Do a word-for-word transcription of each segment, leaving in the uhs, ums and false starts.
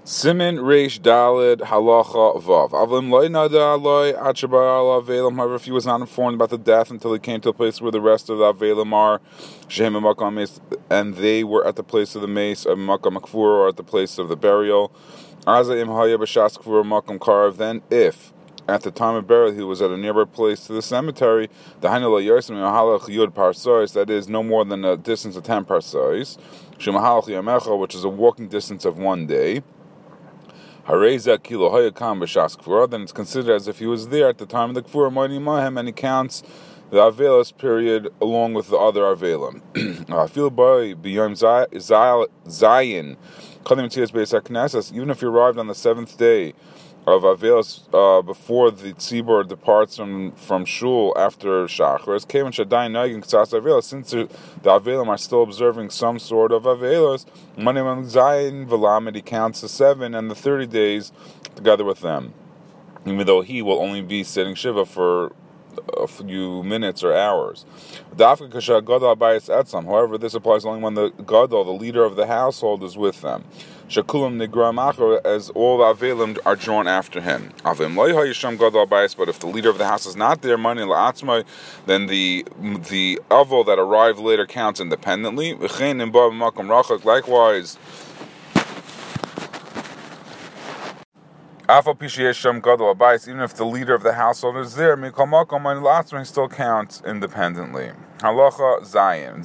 Simin Reish Dalid Halacha Vav. Avlim loy nada loy achabar avelim. However, if he was not informed about the death until he came to the place where the rest of the avelim are, shehem makam mace, and they were at the place of the mace, or makam makfur, or at the place of the burial. Aza im haya b'shas kfur makam karv. Then, if at the time of burial he was at a nearby place to the cemetery, the hanula yersim mahalach yud parsois, that is no more than a distance of ten parsois, shemahalach yamecha, which is a walking distance of one day. Hareza kilo hayakam b'shas kfura, then it's considered as if he was there at the time of the kfura moini mahem, and he counts the avelos period along with the other avelim. I feel by beyond Zion, even if you arrived on the seventh day of avelos uh, before the tzibur departs from from shul after shachar, came and shadayin naigin k'tzas avelos, since the avelim are still observing some sort of avelos, manim zayin v'lamed, he counts the seven and the thirty days together with them, even though he will only be sitting shiva for a few minutes or hours. However, this applies only when the gadol, the leader of the household, is with them. Shakulam nigram achar, as all the avelim are drawn after him. Avim loy hayisham gadol bayis, but if the leader of the house is not there, mani la'atzmai, then the the avol that arrived later counts independently. V'chein im ba b'makom rachak, likewise. Even if the leader of the household is there, he still counts independently. Halacha Zayin.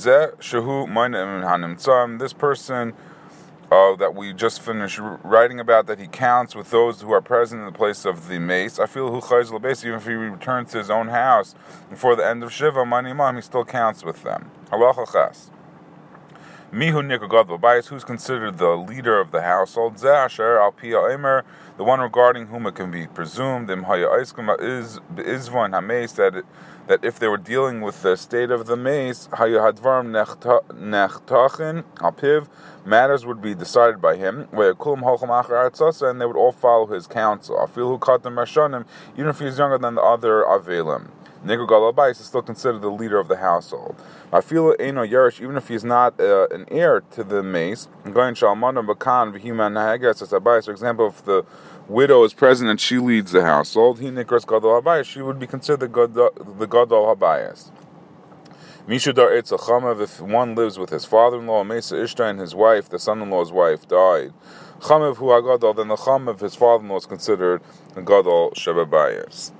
This person uh, that we just finished writing about, that he counts with those who are present in the place of the mace. I feel even if he returns to his own house before the end of Shiva, he still counts with them. Halacha Ches. Mihu Nikar Gadol Bayis, who's considered the leader of the household, Zeh al Pia Eimer, the one regarding whom it can be presumed, Im Haya Eiskum is Izvan Hameis, that that if they were dealing with the state of the mace, Haya Hadvarm Nechtachin al Piv, matters would be decided by him, where Kulam Holcham Achar Atzasa, and they would all follow his counsel. I feel who caught them Rashanim, even if he is younger than the other Avelim. Nikar Gadol Bayis is still considered the leader of the household. I feel Eino Yerush, even if he is not uh, an heir to the mace. Going Shalmanam Bakan V'Himan Nahagas as Abayis, for example, if the widow is present and she leads the household, he Nikras Gadol Habayis, she would be considered the Gadol, the Gadol Habayis. Mishudar Eitz Chamav, if one lives with his father-in-law, Mesa Ishta, and his wife, the son-in-law's wife, died. Chamav Hu HaGadol, then the Chamav, his father-in-law, is considered the Gadol Shebabayis.